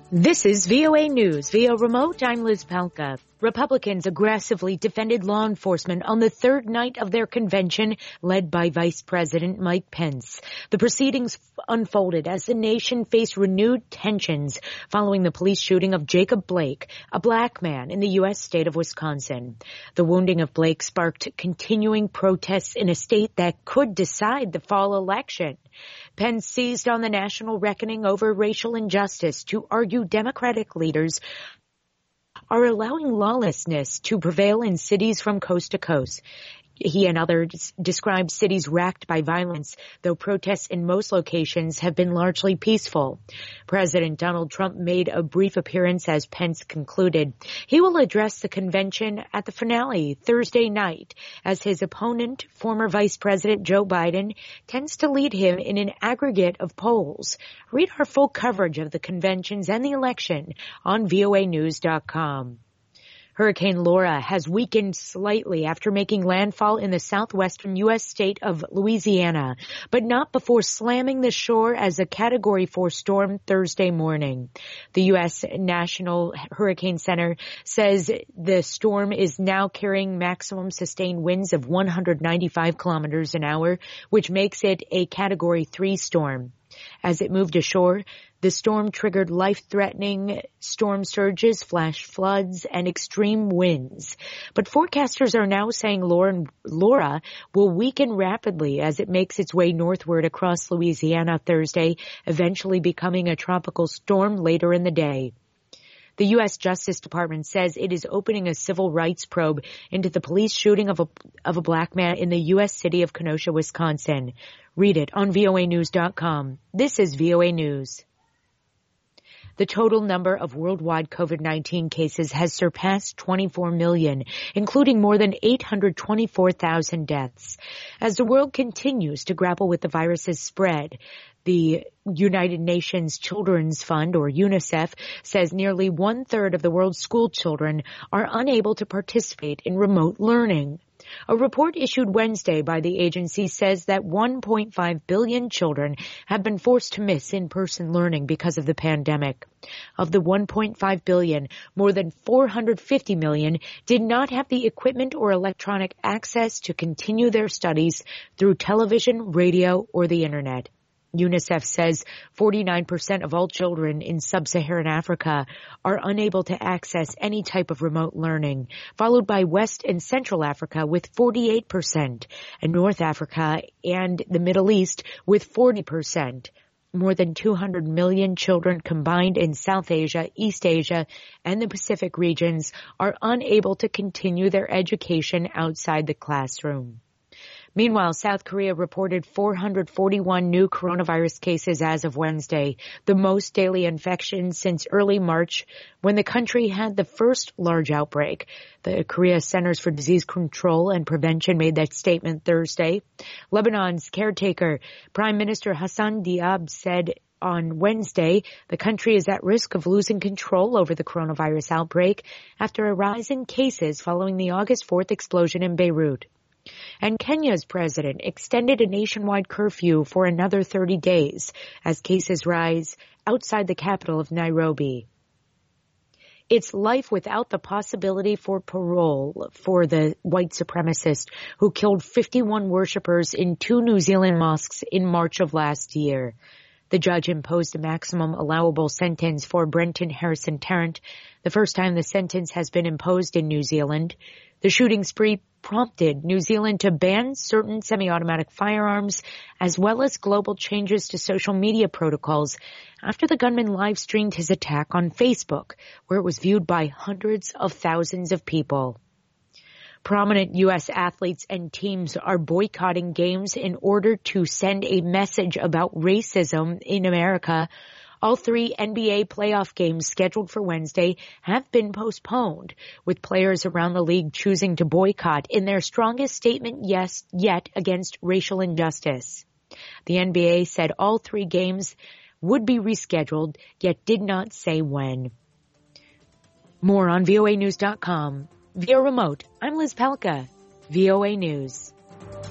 This is VOA News. Via remote, I'm Liz Palka. Republicans aggressively defended law enforcement on the third night of their convention, led by Vice President Mike Pence. The proceedings unfolded as the nation faced renewed tensions following the police shooting of Jacob Blake, a black man in the U.S. state of Wisconsin. The wounding of Blake sparked continuing protests in a state that could decide the fall election. Pence seized on the national reckoning over racial injustice to argue Democratic leaders are allowing lawlessness to prevail in cities from coast to coast. He and others described cities racked by violence, though protests in most locations have been largely peaceful. President Donald Trump made a brief appearance as Pence concluded. He will address the convention at the finale Thursday night, as his opponent, former Vice President Joe Biden, tends to lead him in an aggregate of polls. Read our full coverage of the conventions and the election on voanews.com. Hurricane Laura has weakened slightly after making landfall in the southwestern U.S. state of Louisiana, but not before slamming the shore as a Category 4 storm Thursday morning. The U.S. National Hurricane Center says the storm is now carrying maximum sustained winds of 195 kilometers an hour, which makes it a Category 3 storm. As it moved ashore, the storm triggered life-threatening storm surges, flash floods, and extreme winds. But forecasters are now saying Laura will weaken rapidly as it makes its way northward across Louisiana Thursday, eventually becoming a tropical storm later in the day. The U.S. Justice Department says it is opening a civil rights probe into the police shooting of a black man in the U.S. city of Kenosha, Wisconsin. Read it on voanews.com. This is VOA News. The total number of worldwide COVID-19 cases has surpassed 24 million, including more than 824,000 deaths. As the world continues to grapple with the virus's spread, the United Nations Children's Fund, or UNICEF, says nearly one-third of the world's school children are unable to participate in remote learning. A report issued Wednesday by the agency says that 1.5 billion children have been forced to miss in-person learning because of the pandemic. Of the 1.5 billion, more than 450 million did not have the equipment or electronic access to continue their studies through television, radio, or the internet. UNICEF says 49% of all children in sub-Saharan Africa are unable to access any type of remote learning, followed by West and Central Africa with 48%, and North Africa and the Middle East with 40%. More than 200 million children combined in South Asia, East Asia, and the Pacific regions are unable to continue their education outside the classroom. Meanwhile, South Korea reported 441 new coronavirus cases as of Wednesday, the most daily infections since early March when the country had the first large outbreak. The Korea Centers for Disease Control and Prevention made that statement Thursday. Lebanon's caretaker, Prime Minister Hassan Diab, said on Wednesday the country is at risk of losing control over the coronavirus outbreak after a rise in cases following the August 4th explosion in Beirut. And Kenya's president extended a nationwide curfew for another 30 days as cases rise outside the capital of Nairobi. It's life without the possibility for parole for the white supremacist who killed 51 worshippers in 2 New Zealand mosques in March of last year. The judge imposed a maximum allowable sentence for Brenton Harrison Tarrant, the first time the sentence has been imposed in New Zealand. The shooting spree prompted New Zealand to ban certain semi-automatic firearms, as well as global changes to social media protocols after the gunman live-streamed his attack on Facebook, where it was viewed by hundreds of thousands of people. Prominent U.S. athletes and teams are boycotting games in order to send a message about racism in America. All 3 NBA playoff games scheduled for Wednesday have been postponed, with players around the league choosing to boycott in their strongest statement yet against racial injustice. The NBA said all 3 games would be rescheduled, yet did not say when. More on voanews.com. Via remote, I'm Liz Palka, VOA News.